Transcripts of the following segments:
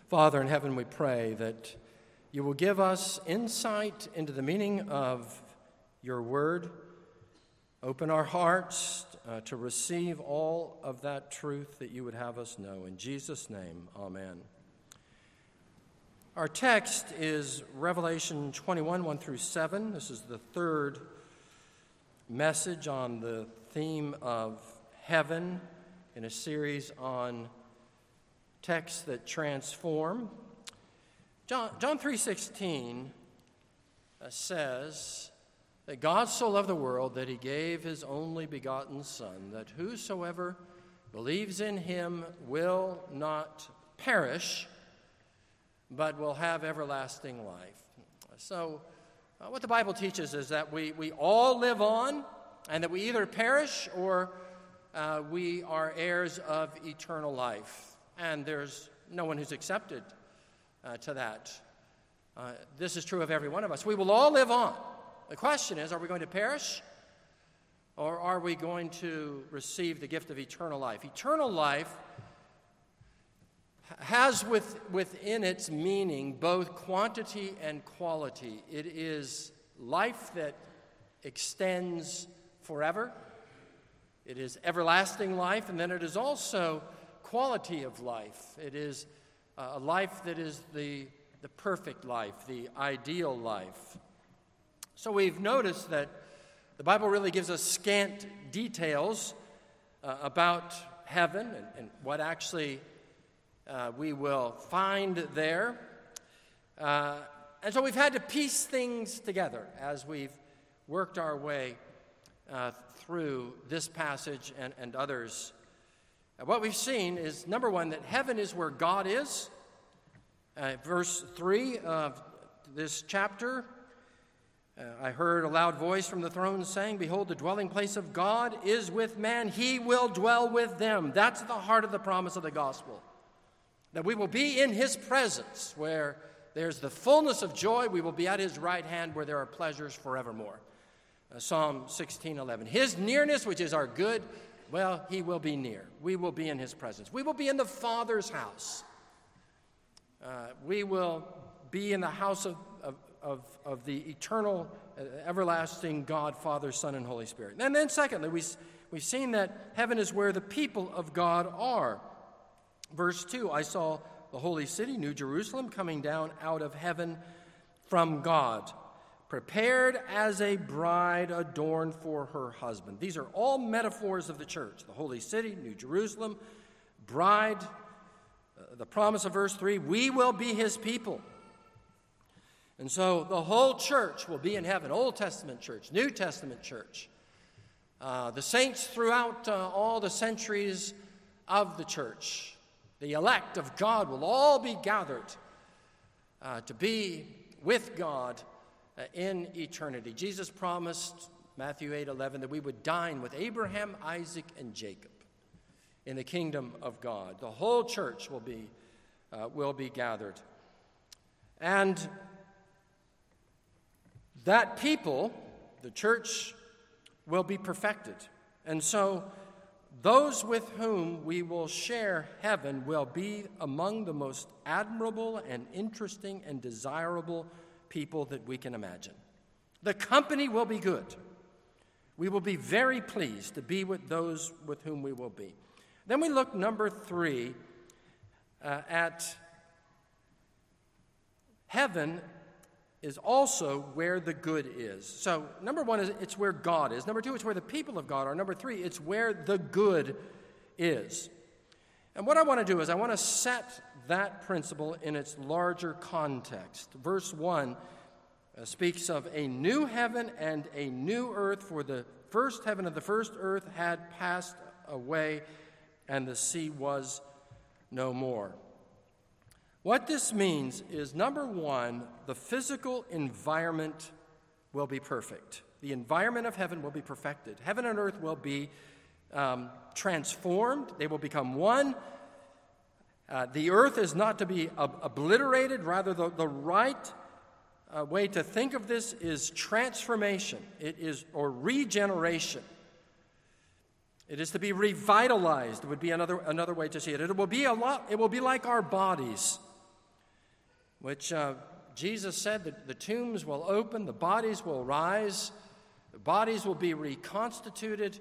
Father in heaven, we pray that you will give us insight into the meaning of your word. Open our hearts to receive all of that truth that you would have us know. In Jesus' name, amen. Our text is Revelation 21, 1 through 7. This is the third message on the theme of heaven in a series on texts that transform. John 3:16 says that God so loved the world that he gave his only begotten Son, that whosoever believes in him will not perish, but will have everlasting life. So what the Bible teaches is that we all live on, and that we either perish or we are heirs of eternal life. And there's no one who's accepted to that. This is true of every one of us. We will all live on. The question is, are we going to perish, or are we going to receive the gift of eternal life? Eternal life has within its meaning both quantity and quality. It is life that extends forever. It is everlasting life, and then it is also quality of life. It is a life that is the perfect life, the ideal life. So we've noticed that the Bible really gives us scant details about heaven and what actually we will find there. And so we've had to piece things together as we've worked our way through this passage and others. What we've seen is, number one, that heaven is where God is. Verse 3 of this chapter, I heard a loud voice from the throne saying, "Behold, the dwelling place of God is with man. He will dwell with them." That's the heart of the promise of the gospel, that we will be in his presence where there's the fullness of joy. We will be at his right hand where there are pleasures forevermore. Psalm 16:11. His nearness, which is our good, well, he will be near. We will be in his presence. We will be in the Father's house. We will be in the house of the eternal, everlasting God, Father, Son, and Holy Spirit. And then secondly, we've seen that heaven is where the people of God are. Verse 2, I saw the holy city, New Jerusalem, coming down out of heaven from God, prepared as a bride adorned for her husband. These are all metaphors of the church. The holy city, New Jerusalem, bride, the promise of verse 3, we will be his people. And so the whole church will be in heaven, Old Testament church, New Testament church. The saints throughout all the centuries of the church, the elect of God, will all be gathered to be with God in eternity. Jesus promised, Matthew 8:11, that we would dine with Abraham, Isaac, and Jacob in the kingdom of God. The whole church will be gathered. And that people, the church, will be perfected. And so those with whom we will share heaven will be among the most admirable and interesting and desirable people that we can imagine. The company will be good. We will be very pleased to be with those with whom we will be. Then we look, number 3, at heaven is also where the good is. So number 1 is it's where God is. Number 2, it's where the people of God are. Number 3, it's where the good is. And what I want to do is I want to set that principle in its larger context. Verse 1 speaks of a new heaven and a new earth, for the first heaven and the first earth had passed away, and the sea was no more. What this means is, number 1, the physical environment will be perfect. The environment of heaven will be perfected. Heaven and earth will be transformed. They will become one. The earth is not to be obliterated. Rather, the right way to think of this is transformation. Or regeneration. It is to be revitalized, would be another way to see it. It will be like our bodies. which Jesus said that the tombs will open, the bodies will rise, the bodies will be reconstituted,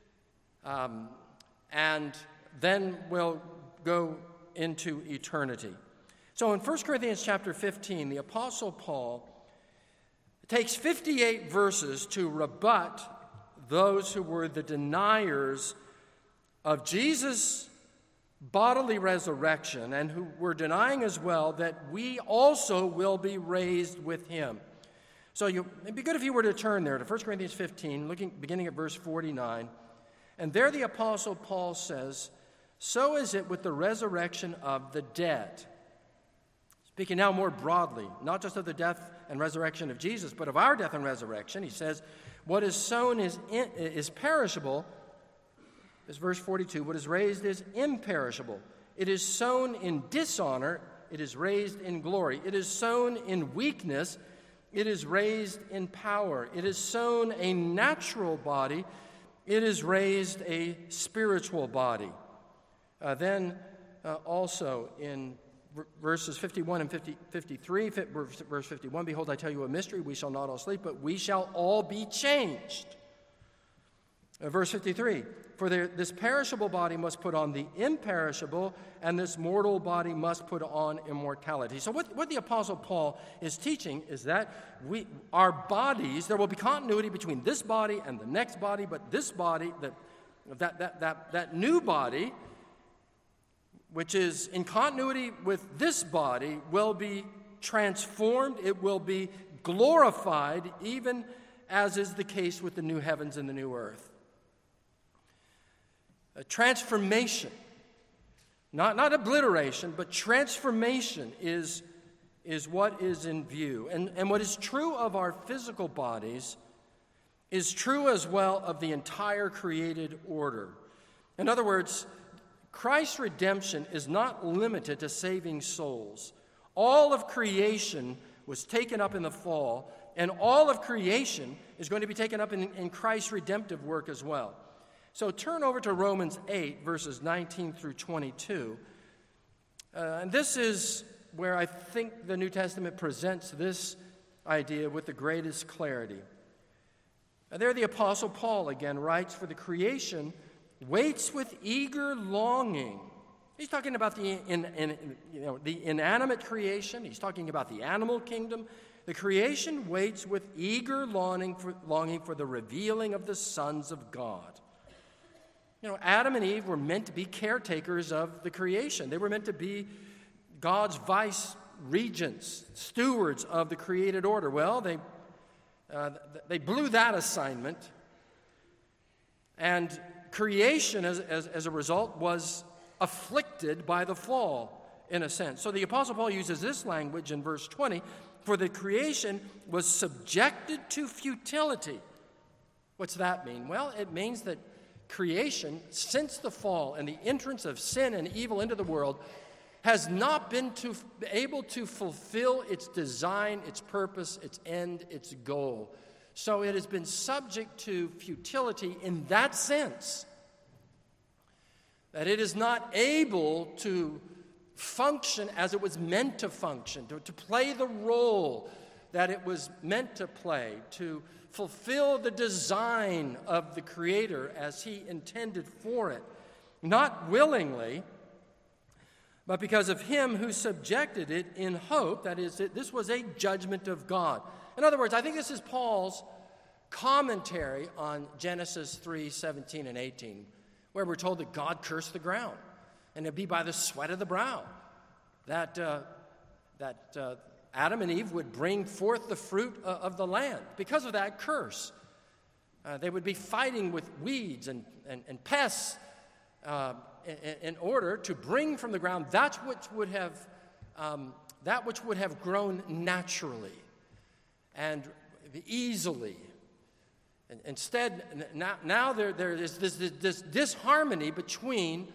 and then will go into eternity. So in 1 Corinthians chapter 15, the Apostle Paul takes 58 verses to rebut those who were the deniers of Jesus' bodily resurrection and who were denying as well that we also will be raised with him. So it'd be good if you were to turn there to 1 Corinthians 15, beginning at verse 49. And there the Apostle Paul says, "So is it with the resurrection of the dead." Speaking now more broadly, not just of the death and resurrection of Jesus, but of our death and resurrection, he says, "What is sown is perishable." This verse 42, "What is raised is imperishable. It is sown in dishonor, it is raised in glory. It is sown in weakness, it is raised in power. It is sown a natural body, it is raised a spiritual body." Then also in verses 51 and 53, verse 51, "Behold, I tell you a mystery, we shall not all sleep, but we shall all be changed." Verse 53, "For this perishable body must put on the imperishable, and this mortal body must put on immortality." So what the Apostle Paul is teaching is that our bodies, there will be continuity between this body and the next body, but this body, that new body, which is in continuity with this body, will be transformed, it will be glorified, even as is the case with the new heavens and the new earth. A transformation, not obliteration, but transformation is what is in view. And what is true of our physical bodies is true as well of the entire created order. In other words, Christ's redemption is not limited to saving souls. All of creation was taken up in the fall, and all of creation is going to be taken up in Christ's redemptive work as well. So turn over to Romans 8, verses 19 through 22. And this is where I think the New Testament presents this idea with the greatest clarity. And there the Apostle Paul again writes, "For the creation waits with eager longing." He's talking about the inanimate creation. He's talking about the animal kingdom. The creation waits with eager longing for the revealing of the sons of God. Adam and Eve were meant to be caretakers of the creation. They were meant to be God's vice regents, stewards of the created order. Well, they blew that assignment, and creation, as a result, was afflicted by the fall, in a sense. So the Apostle Paul uses this language in verse 20, "For the creation was subjected to futility." What's that mean? Well, it means that creation, since the fall and the entrance of sin and evil into the world, has not been able to fulfill its design, its purpose, its end, its goal. So it has been subject to futility in that sense, that it is not able to function as it was meant to function, to play the role that it was meant to play, to fulfill the design of the Creator as He intended for it, not willingly, but because of Him who subjected it in hope, that is, this was a judgment of God. In other words, I think this is Paul's commentary on Genesis 3:17 and 18, where we're told that God cursed the ground, and it'd be by the sweat of the brow that Adam and Eve would bring forth the fruit of the land. Because of that curse, they would be fighting with weeds and pests in order to bring from the ground that which would have grown naturally and easily. And instead, now there is this disharmony between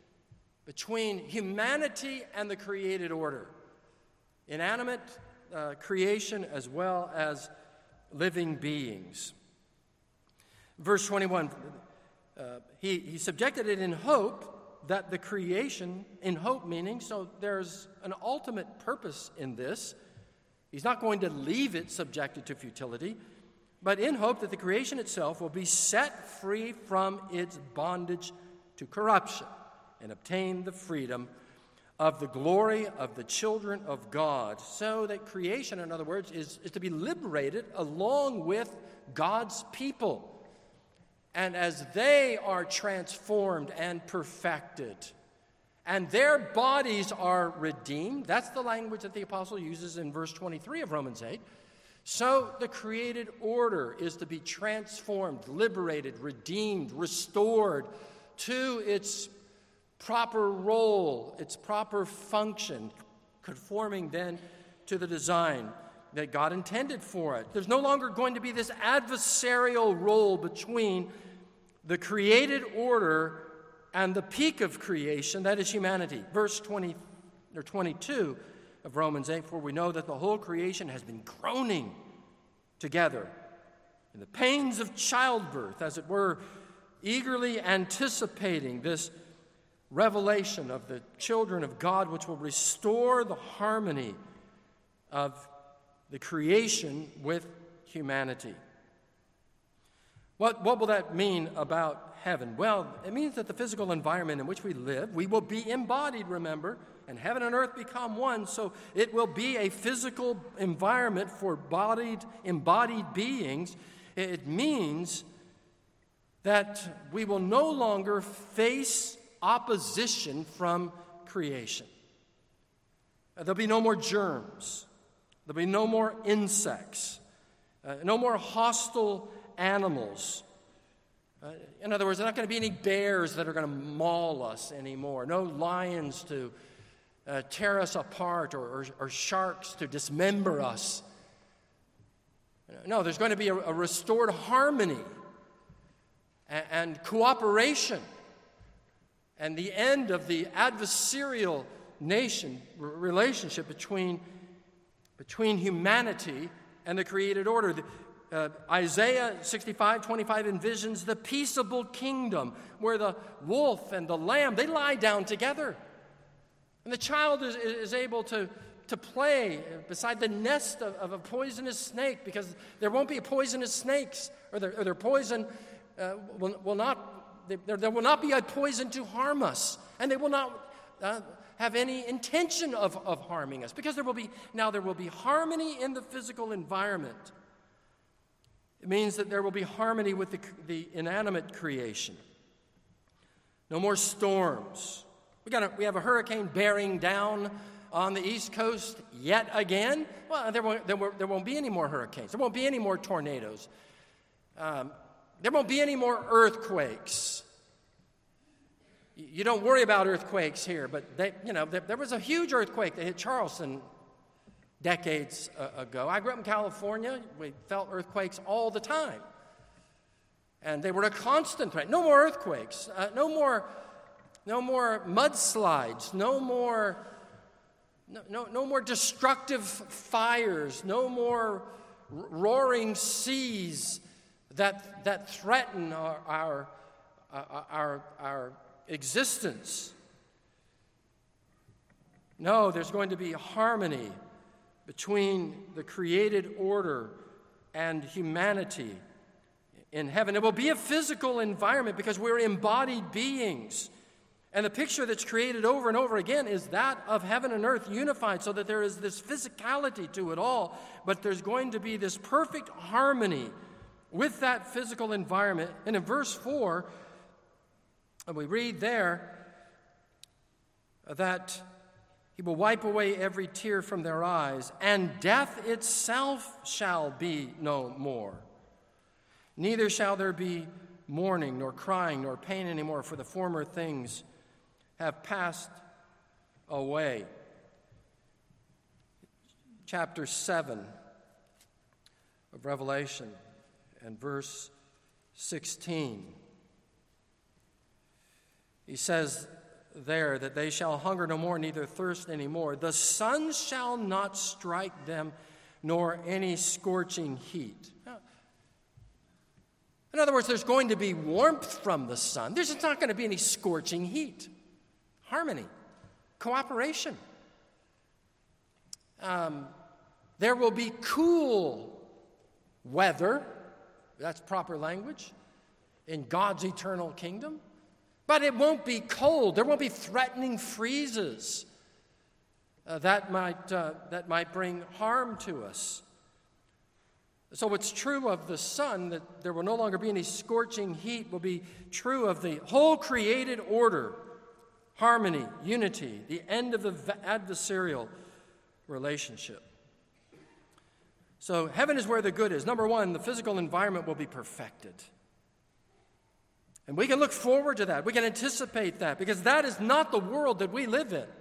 humanity and the created order. Inanimate creation as well as living beings. Verse 21, he subjected it in hope that the creation, in hope meaning, so there's an ultimate purpose in this. He's not going to leave it subjected to futility, but in hope that the creation itself will be set free from its bondage to corruption and obtain the freedom of the glory of the children of God. So that creation, in other words, is to be liberated along with God's people. And as they are transformed and perfected, and their bodies are redeemed, that's the language that the apostle uses in verse 23 of Romans 8, so the created order is to be transformed, liberated, redeemed, restored to its proper role, its proper function, conforming then to the design that God intended for it. There's no longer going to be this adversarial role between the created order and the peak of creation, that is humanity. Verse 22 of Romans 8, for we know that the whole creation has been groaning together in the pains of childbirth, as it were, eagerly anticipating this revelation of the children of God, which will restore the harmony of the creation with humanity. What will that mean about heaven? Well, it means that the physical environment in which we live, we will be embodied, remember, and heaven and earth become one, so it will be a physical environment for embodied beings. It means that we will no longer face opposition from creation. There'll be no more germs. There'll be no more insects. No more hostile animals. In other words, there are not going to be any bears that are going to maul us anymore. No lions to tear us apart or sharks to dismember us. No, there's going to be a restored harmony and cooperation and the end of the adversarial relationship between humanity and the created order. Isaiah 65:25 envisions the peaceable kingdom where the wolf and the lamb, they lie down together. And the child is able to play beside the nest of a poisonous snake, because there won't be poisonous snakes, or their poison will not be a poison to harm us, and they will not have any intention of harming us, because there will be harmony in the physical environment. It means that there will be harmony with the inanimate creation. No more storms. We have a hurricane bearing down on the East Coast yet again. Well, there won't be any more hurricanes. There won't be any more tornadoes. There won't be any more earthquakes. You don't worry about earthquakes here, but there was a huge earthquake that hit Charleston decades ago. I grew up in California. We felt earthquakes all the time. And they were a constant threat. No more earthquakes. No more mudslides. No more destructive fires. No more roaring seas that threaten our existence. No, there's going to be harmony between the created order and humanity in heaven. It will be a physical environment because we're embodied beings. And the picture that's created over and over again is that of heaven and earth unified, so that there is this physicality to it all, but there's going to be this perfect harmony with that physical environment. And in verse 4, we read there that He will wipe away every tear from their eyes, and death itself shall be no more. Neither shall there be mourning, nor crying, nor pain anymore, for the former things have passed away. Chapter 7 of Revelation and verse 16. He says there that they shall hunger no more, neither thirst any more. The sun shall not strike them, nor any scorching heat. Now, in other words, there's going to be warmth from the sun. There's just not going to be any scorching heat. harmony, cooperation. There will be cool weather, that's proper language, in God's eternal kingdom. But it won't be cold. There won't be threatening freezes that might bring harm to us. So what's true of the sun, that there will no longer be any scorching heat, will be true of the whole created order, harmony, unity, the end of the adversarial relationship. So heaven is where the good is. Number one, the physical environment will be perfected. And we can look forward to that. We can anticipate that, because that is not the world that we live in.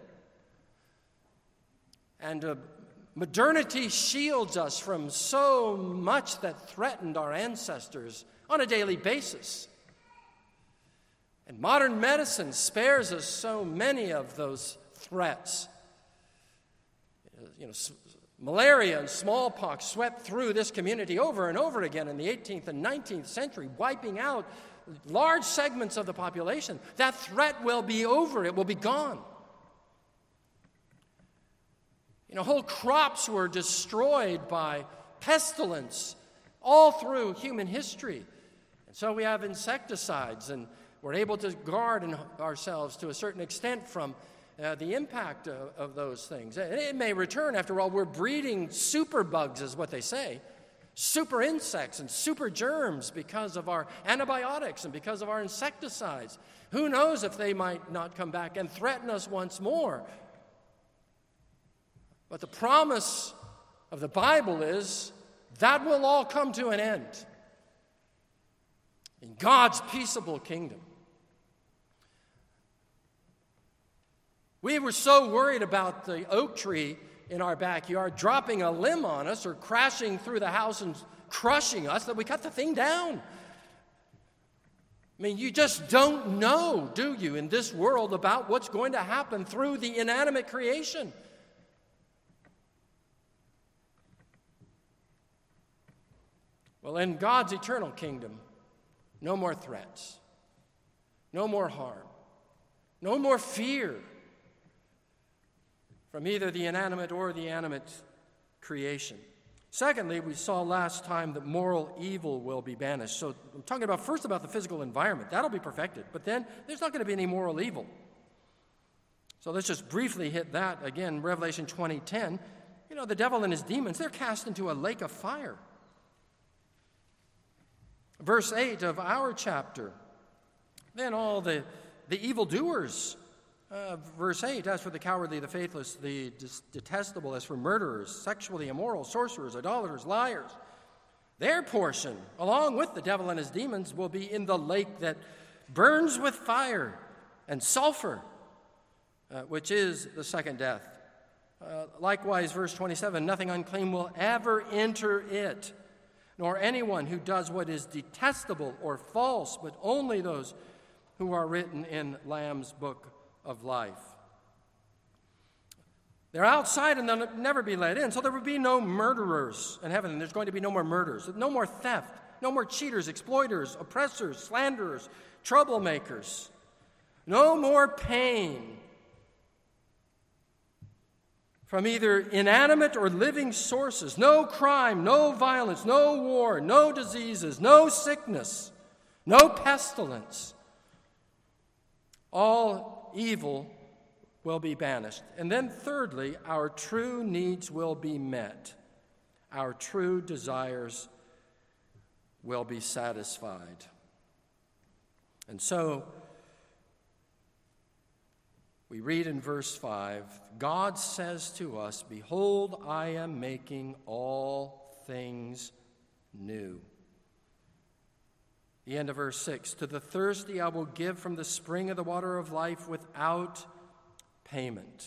And modernity shields us from so much that threatened our ancestors on a daily basis. And modern medicine spares us so many of those threats. Malaria and smallpox swept through this community over and over again in the 18th and 19th century, wiping out large segments of the population. That threat will be over. It will be gone. Whole crops were destroyed by pestilence all through human history. And so we have insecticides, and we're able to guard ourselves to a certain extent from the impact of those things. It may return. After all, we're breeding superbugs, is what they say. Super insects and super germs because of our antibiotics and because of our insecticides. Who knows if they might not come back and threaten us once more. But the promise of the Bible is that will all come to an end in God's peaceable kingdom. We were so worried about the oak tree in our backyard dropping a limb on us or crashing through the house and crushing us that we cut the thing down. You just don't know, do you, in this world about what's going to happen through the inanimate creation. Well, in God's eternal kingdom, no more threats, no more harm, no more fear from either the inanimate or the animate creation. Secondly, we saw last time that moral evil will be banished. So I'm talking first about the physical environment. That'll be perfected. But then there's not going to be any moral evil. So let's just briefly hit that again. Revelation 20:10. The devil and his demons, they're cast into a lake of fire. Verse 8 of our chapter. Then all the evildoers. Verse 8, as for the cowardly, the faithless, the detestable, as for murderers, sexually immoral, sorcerers, idolaters, liars, their portion, along with the devil and his demons, will be in the lake that burns with fire and sulfur, which is the second death. Likewise, verse 27, nothing unclean will ever enter it, nor anyone who does what is detestable or false, but only those who are written in Lamb's book of life. They're outside and they'll never be let in, so there will be no murderers in heaven, and there's going to be no more murders, no more theft, no more cheaters, exploiters, oppressors, slanderers, troublemakers, no more pain from either inanimate or living sources, no crime, no violence, no war, no diseases, no sickness, no pestilence. All evil will be banished. And then thirdly, our true needs will be met. Our true desires will be satisfied. And so, we read in verse 5, God says to us, behold, I am making all things new. The end of verse 6, to the thirsty I will give from the spring of the water of life without payment.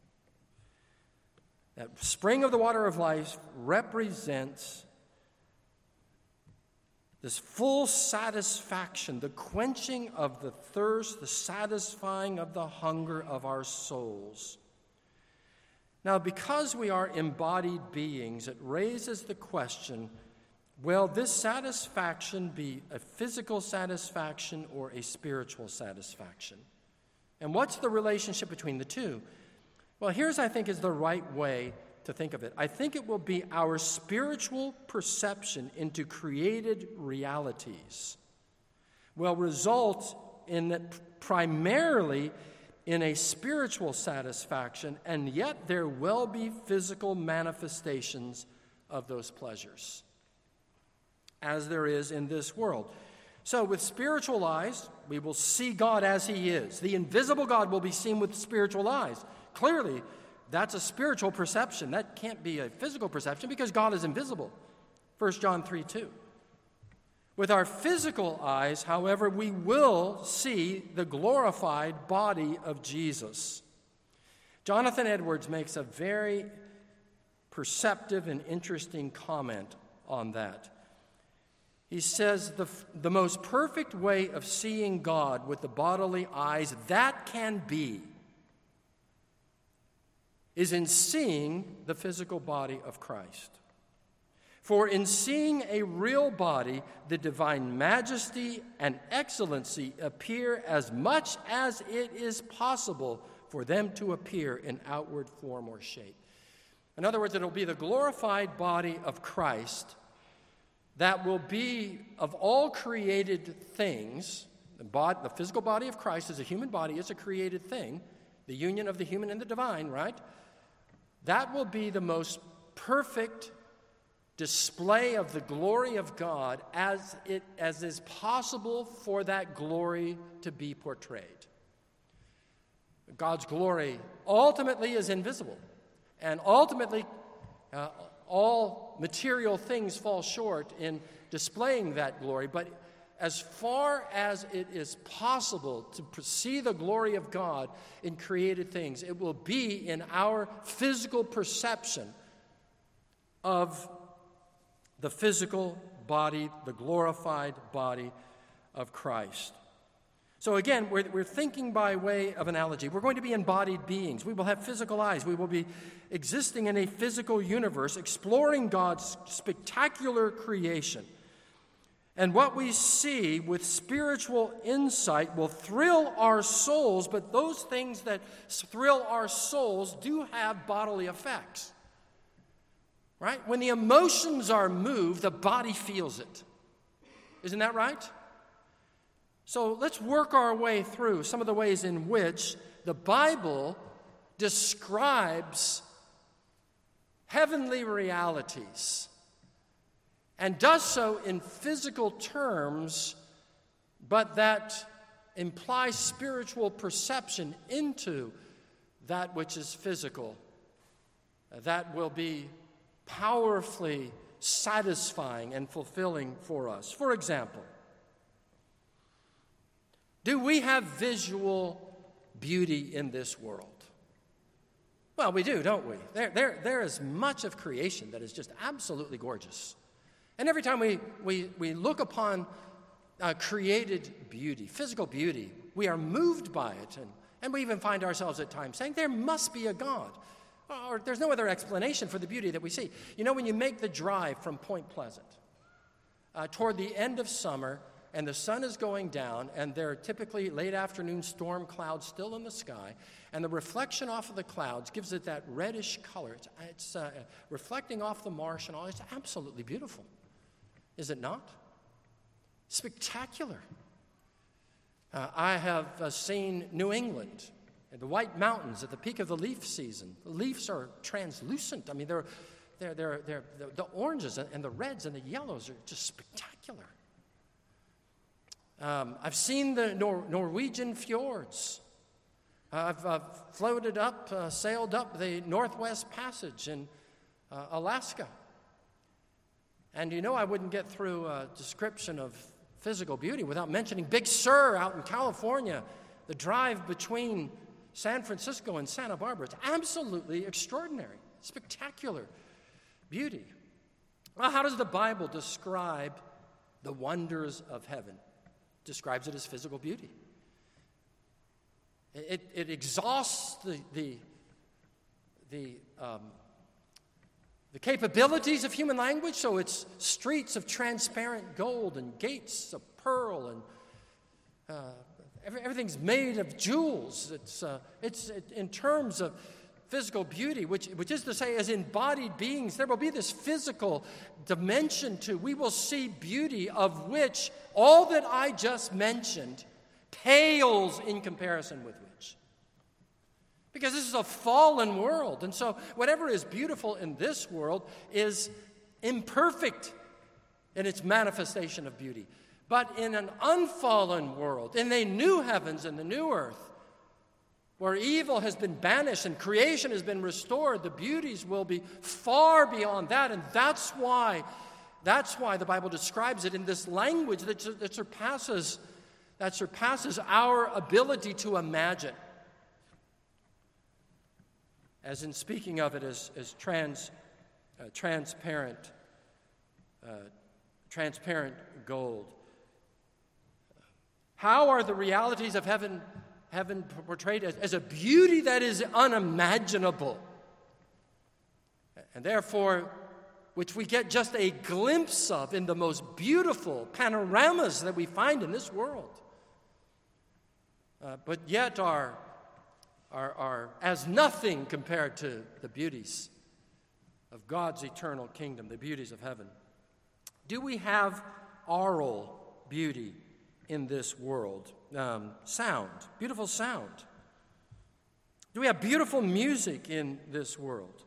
That spring of the water of life represents this full satisfaction, the quenching of the thirst, the satisfying of the hunger of our souls. Now, because we are embodied beings, it raises the question, will this satisfaction be a physical satisfaction or a spiritual satisfaction? And what's the relationship between the two? Well, here's, I think, is the right way to think of it. I think it will be our spiritual perception into created realities will result in that primarily in a spiritual satisfaction, and yet there will be physical manifestations of those pleasures, as there is in this world. So with spiritual eyes, we will see God as he is. The invisible God will be seen with spiritual eyes. Clearly, that's a spiritual perception. That can't be a physical perception because God is invisible. 1 John 3:2. With our physical eyes, however, we will see the glorified body of Jesus. Jonathan Edwards makes a very perceptive and interesting comment on that. He says the most perfect way of seeing God with the bodily eyes that can be is in seeing the physical body of Christ. For in seeing a real body, the divine majesty and excellency appear as much as it is possible for them to appear in outward form or shape. In other words, it will be the glorified body of Christ that will be, of all created things, the physical body of Christ as a human body is a created thing, the union of the human and the divine, right? That will be the most perfect display of the glory of God as is possible for that glory to be portrayed. God's glory ultimately is invisible, and ultimately all material things fall short in displaying that glory, but as far as it is possible to see the glory of God in created things, it will be in our physical perception of the physical body, the glorified body of Christ. So again, we're thinking by way of analogy. We're going to be embodied beings. We will have physical eyes. We will be existing in a physical universe, exploring God's spectacular creation. And what we see with spiritual insight will thrill our souls, but those things that thrill our souls do have bodily effects. Right? When the emotions are moved, the body feels it. Isn't that right? So let's work our way through some of the ways in which the Bible describes heavenly realities and does so in physical terms, but that implies spiritual perception into that which is physical. That will be powerfully satisfying and fulfilling for us. For example, do we have visual beauty in this world? Well, we do, don't we? There is much of creation that is just absolutely gorgeous. And every time we look upon created beauty, physical beauty, we are moved by it. And we even find ourselves at times saying, there must be a God. Or there's no other explanation for the beauty that we see. You know, when you make the drive from Point Pleasant toward the end of summer, and the sun is going down, and there are typically late afternoon storm clouds still in the sky, and the reflection off of the clouds gives it that reddish color. It's reflecting off the marsh and all. It's absolutely beautiful. Is it not? Spectacular. I have seen New England, and the White Mountains at the peak of the leaf season. The leaves are translucent. I mean, they're the oranges and the reds and the yellows are just spectacular. I've seen the Norwegian fjords. I've floated up, sailed up the Northwest Passage in Alaska. And you know I wouldn't get through a description of physical beauty without mentioning Big Sur out in California, the drive between San Francisco and Santa Barbara. It's absolutely extraordinary, spectacular beauty. Well, how does the Bible describe the wonders of heaven? It describes it as physical beauty. It exhausts the capabilities of human language, so it's streets of transparent gold and gates of pearl everything's made of jewels. It's in terms of physical beauty, which is to say, as embodied beings, there will be this physical dimension to. We will see beauty of which all that I just mentioned pales in comparison with which. Because this is a fallen world, and so whatever is beautiful in this world is imperfect in its manifestation of beauty. But in an unfallen world, in the new heavens and the new earth, where evil has been banished and creation has been restored, the beauties will be far beyond that. And that's why the Bible describes it in this language that surpasses our ability to imagine. As in speaking of it as transparent gold. How are the realities of heaven portrayed as a beauty that is unimaginable, and therefore which we get just a glimpse of in the most beautiful panoramas that we find in this world, but yet are as nothing compared to the beauties of God's eternal kingdom, the beauties of heaven. Do we have aural beauty in this world? Sound, beautiful sound. Do we have beautiful music in this world?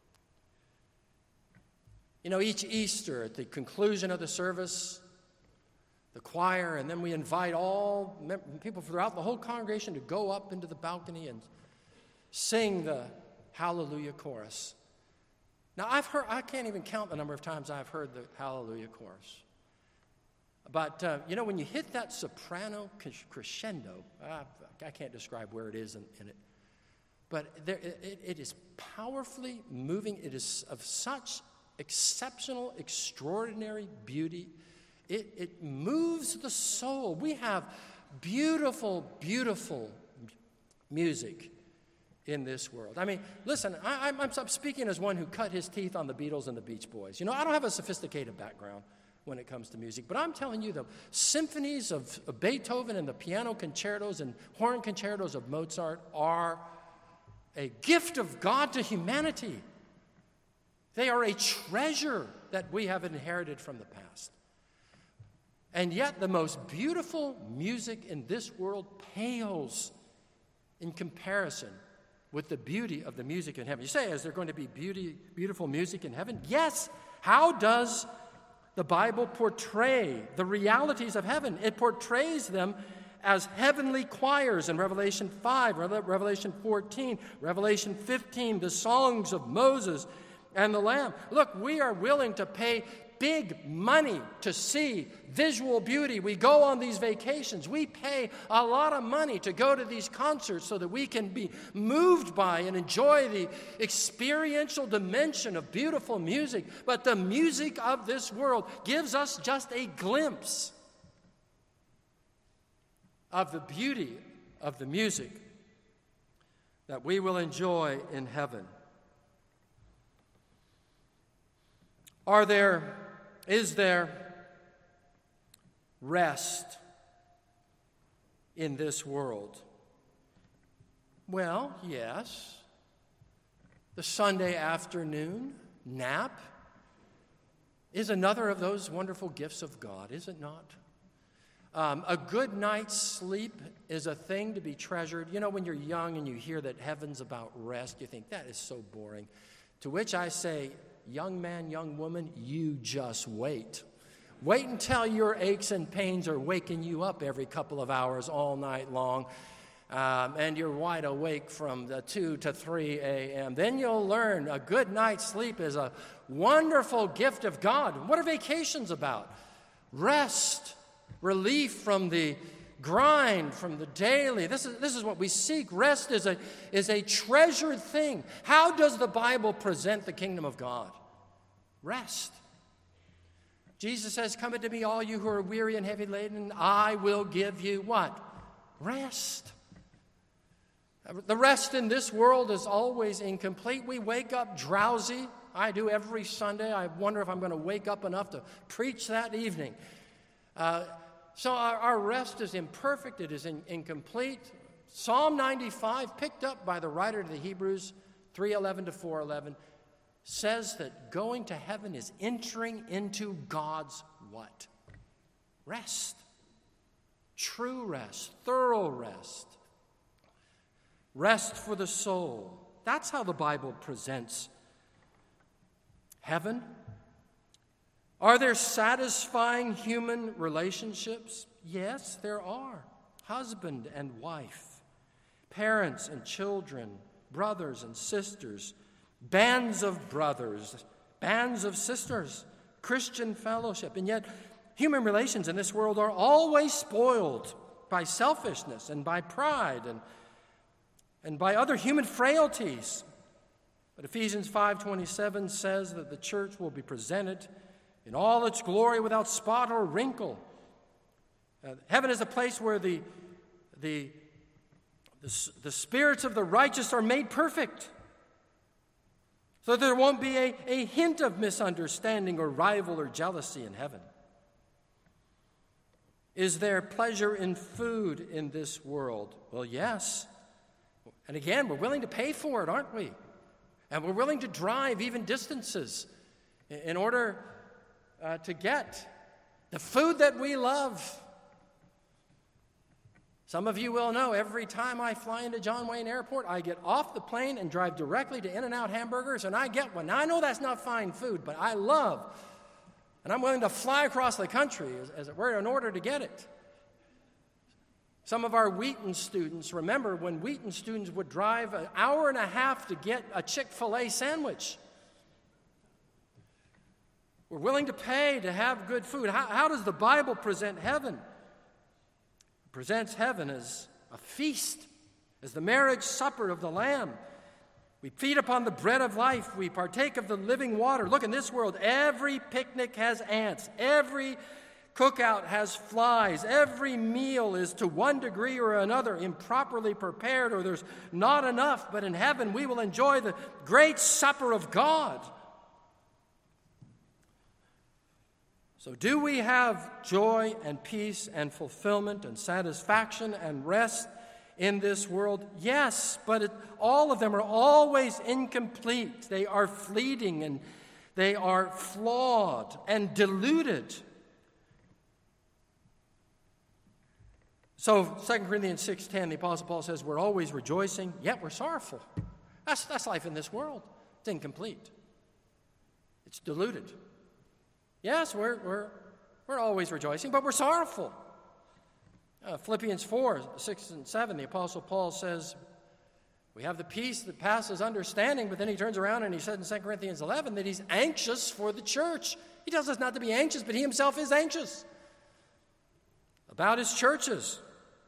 You know, each Easter at the conclusion of the service, the choir, and then we invite all people throughout the whole congregation to go up into the balcony and sing the Hallelujah chorus. Now, I can't even count the number of times I've heard the Hallelujah chorus. But, when you hit that soprano crescendo, I can't describe where it is in it. But it is powerfully moving. It is of such exceptional, extraordinary beauty. It moves the soul. We have beautiful, beautiful music in this world. I mean, listen, I'm speaking as one who cut his teeth on the Beatles and the Beach Boys. You know, I don't have a sophisticated background when it comes to music, but I'm telling you, the symphonies of Beethoven and the piano concertos and horn concertos of Mozart are a gift of God to humanity. They are a treasure that we have inherited from the past. And yet the most beautiful music in this world pales in comparison with the beauty of the music in heaven. You say, is there going to be beautiful music in heaven? Yes. How does the Bible portray the realities of heaven? It portrays them as heavenly choirs in Revelation 5, Revelation 14, Revelation 15, the songs of Moses and the Lamb. Look, we are willing to pay big money to see visual beauty. We go on these vacations. We pay a lot of money to go to these concerts so that we can be moved by and enjoy the experiential dimension of beautiful music. But the music of this world gives us just a glimpse of the beauty of the music that we will enjoy in heaven. Is there rest in this world? Well, yes. The Sunday afternoon nap is another of those wonderful gifts of God, is it not? A good night's sleep is a thing to be treasured. You know, when you're young and you hear that heaven's about rest, you think, that is so boring. To which I say, young man, young woman, you just wait. Wait until your aches and pains are waking you up every couple of hours all night long, and you're wide awake from the 2 to 3 a.m. Then you'll learn a good night's sleep is a wonderful gift of God. What are vacations about? Rest, relief from the grind, from the daily. This is what we seek. Rest is a treasured thing. How does the Bible present the kingdom of God? Rest. Jesus says, "Come unto me, all you who are weary and heavy laden, and I will give you" what? Rest. The rest in this world is always incomplete. We wake up drowsy. I do every Sunday. I wonder if I'm going to wake up enough to preach that evening. So our rest is imperfect, it is incomplete. Psalm 95, picked up by the writer to the Hebrews, 3:11 to 4:11, says that going to heaven is entering into God's what? Rest. True rest, thorough rest. Rest for the soul. That's how the Bible presents heaven. Are there satisfying human relationships? Yes, there are. Husband and wife, parents and children, brothers and sisters, bands of brothers, bands of sisters, Christian fellowship. And yet, human relations in this world are always spoiled by selfishness and by pride and by other human frailties. But Ephesians 5:27 says that the church will be presented in all its glory without spot or wrinkle. Heaven is a place where the spirits of the righteous are made perfect, so there won't be a hint of misunderstanding or rival or jealousy in heaven. Is there pleasure in food in this world? Well, yes. And again, we're willing to pay for it, aren't we? And we're willing to drive even distances in order to get the food that we love. Some of you will know every time I fly into John Wayne Airport, I get off the plane and drive directly to In-N-Out Hamburgers, and I get one. Now, I know that's not fine food, but I love, and I'm willing to fly across the country, as it were, in order to get it. Some of our Wheaton students remember when Wheaton students would drive an hour and a half to get a Chick-fil-A sandwich. We're willing to pay to have good food. How does the Bible present heaven? It presents heaven as a feast, as the marriage supper of the Lamb. We feed upon the bread of life. We partake of the living water. Look, in this world, every picnic has ants. Every cookout has flies. Every meal is to one degree or another improperly prepared, or there's not enough. But in heaven, we will enjoy the great supper of God. So do we have joy and peace and fulfillment and satisfaction and rest in this world? Yes, but all of them are always incomplete. They are fleeting and they are flawed and diluted. So 2 Corinthians 6:10, the Apostle Paul says, we're always rejoicing, yet we're sorrowful. That's life in this world. It's incomplete. It's diluted. Yes, we're always rejoicing, but we're sorrowful. Philippians 4:6 and 7, the Apostle Paul says, we have the peace that passes understanding, but then he turns around and he said in 2 Corinthians 11 that he's anxious for the church. He tells us not to be anxious, but he himself is anxious about his churches.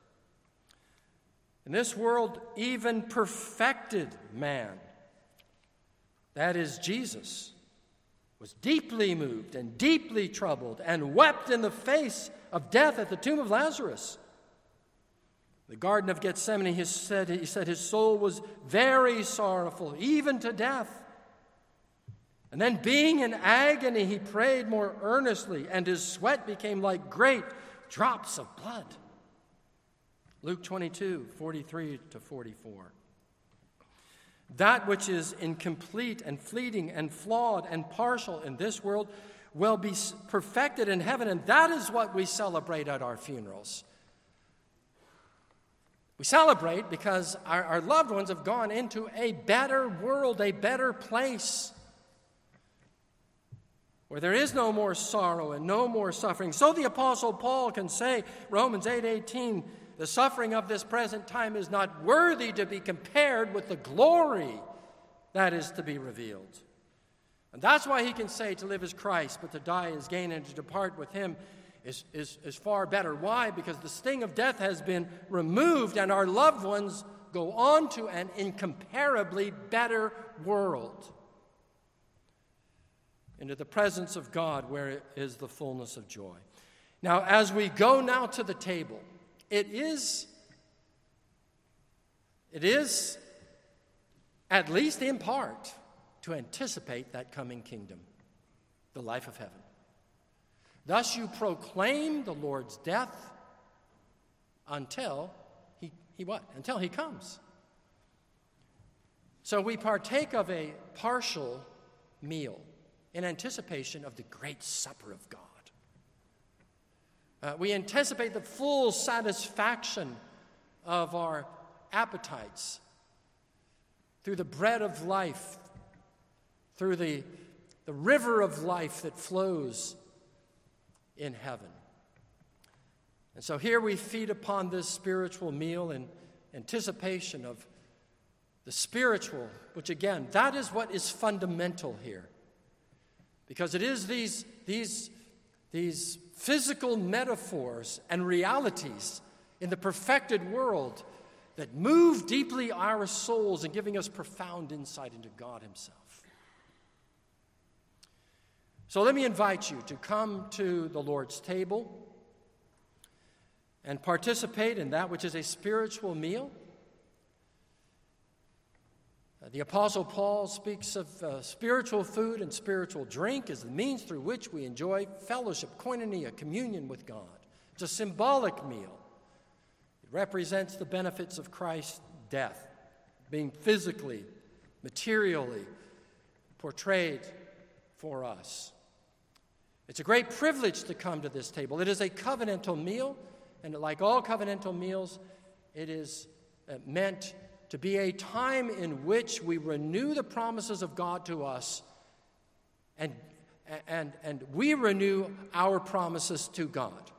In this world, even perfected man, that is Jesus, was deeply moved and deeply troubled and wept in the face of death at the tomb of Lazarus. The Garden of Gethsemane, he said his soul was very sorrowful, even to death. And then being in agony, he prayed more earnestly, and his sweat became like great drops of blood. Luke 22:43 to 44. That which is incomplete and fleeting and flawed and partial in this world will be perfected in heaven, and that is what we celebrate at our funerals. We celebrate because our loved ones have gone into a better world, a better place, where there is no more sorrow and no more suffering. So the Apostle Paul can say, Romans 8:18, the suffering of this present time is not worthy to be compared with the glory that is to be revealed. And that's why he can say to live is Christ, but to die is gain, and to depart with him is far better. Why? Because the sting of death has been removed, and our loved ones go on to an incomparably better world, into the presence of God where is the fullness of joy. Now, as we go now to the table, it is, at least in part, to anticipate that coming kingdom, the life of heaven. Thus you proclaim the Lord's death until he what? Until he comes. So we partake of a partial meal in anticipation of the great supper of God. We anticipate the full satisfaction of our appetites through the bread of life, through the river of life that flows in heaven. And so here we feed upon this spiritual meal in anticipation of the spiritual, which again, that is what is fundamental here. Because it is these physical metaphors and realities in the perfected world that move deeply our souls and giving us profound insight into God himself. So let me invite you to come to the Lord's table and participate in that which is a spiritual meal. The Apostle Paul speaks of spiritual food and spiritual drink as the means through which we enjoy fellowship, koinonia, communion with God. It's a symbolic meal. It represents the benefits of Christ's death, being physically, materially portrayed for us. It's a great privilege to come to this table. It is a covenantal meal, and like all covenantal meals, it is meant to be a time in which we renew the promises of God to us, and we renew our promises to God.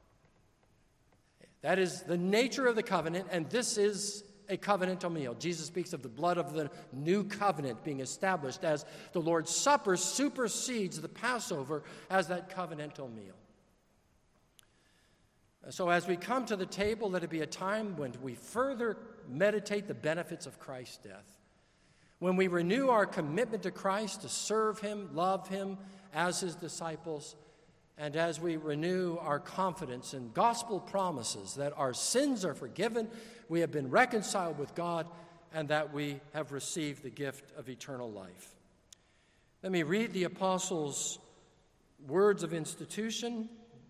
That is the nature of the covenant, and this is a covenantal meal. Jesus speaks of the blood of the new covenant being established as the Lord's Supper supersedes the Passover as that covenantal meal. So as we come to the table, let it be a time when we further meditate the benefits of Christ's death, when we renew our commitment to Christ to serve him, love him as his disciples, and as we renew our confidence in gospel promises that our sins are forgiven, we have been reconciled with God, and that we have received the gift of eternal life. Let me read the apostles' words of institution.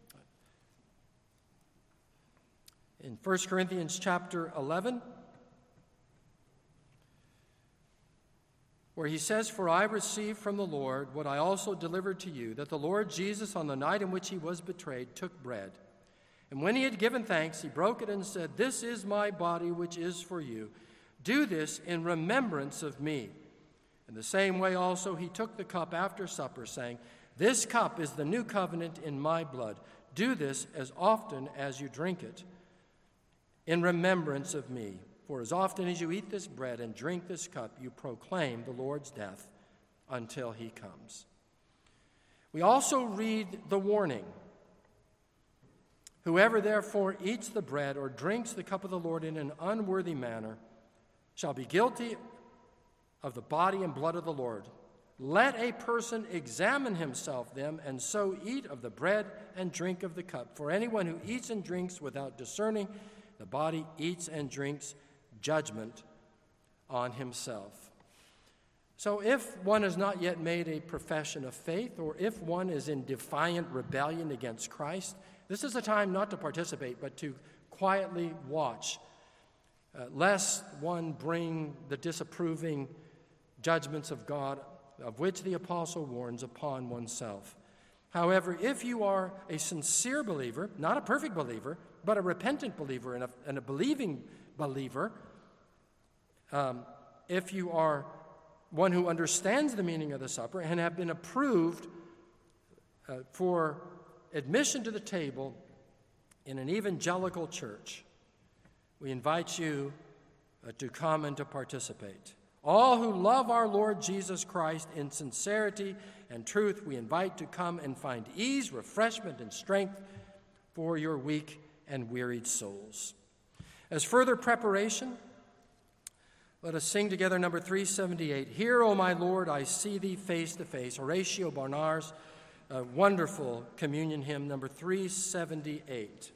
In 1 Corinthians chapter 11, where he says, "For I received from the Lord what I also delivered to you, that the Lord Jesus, on the night in which he was betrayed, took bread. And when he had given thanks, he broke it and said, 'This is my body, which is for you. Do this in remembrance of me.' In the same way also he took the cup after supper, saying, 'This cup is the new covenant in my blood. Do this as often as you drink it in remembrance of me. For as often as you eat this bread and drink this cup, you proclaim the Lord's death until he comes.'" We also read the warning, "Whoever therefore eats the bread or drinks the cup of the Lord in an unworthy manner shall be guilty of the body and blood of the Lord. Let a person examine himself then, and so eat of the bread and drink of the cup. For anyone who eats and drinks without discerning the body eats and drinks judgment on himself." So if one has not yet made a profession of faith, or if one is in defiant rebellion against Christ, this is a time not to participate, but to quietly watch, lest one bring the disapproving judgments of God, of which the apostle warns, upon oneself. However, if you are a sincere believer, not a perfect believer, but a repentant believer and a believing believer, if you are one who understands the meaning of the supper and have been approved for admission to the table in an evangelical church, we invite you to come and to participate. All who love our Lord Jesus Christ in sincerity and truth, we invite to come and find ease, refreshment, and strength for your weak and wearied souls. As further preparation, let us sing together number 378, "Here, O my Lord, I see thee face to face," Horatio Barnard's wonderful communion hymn, number 378.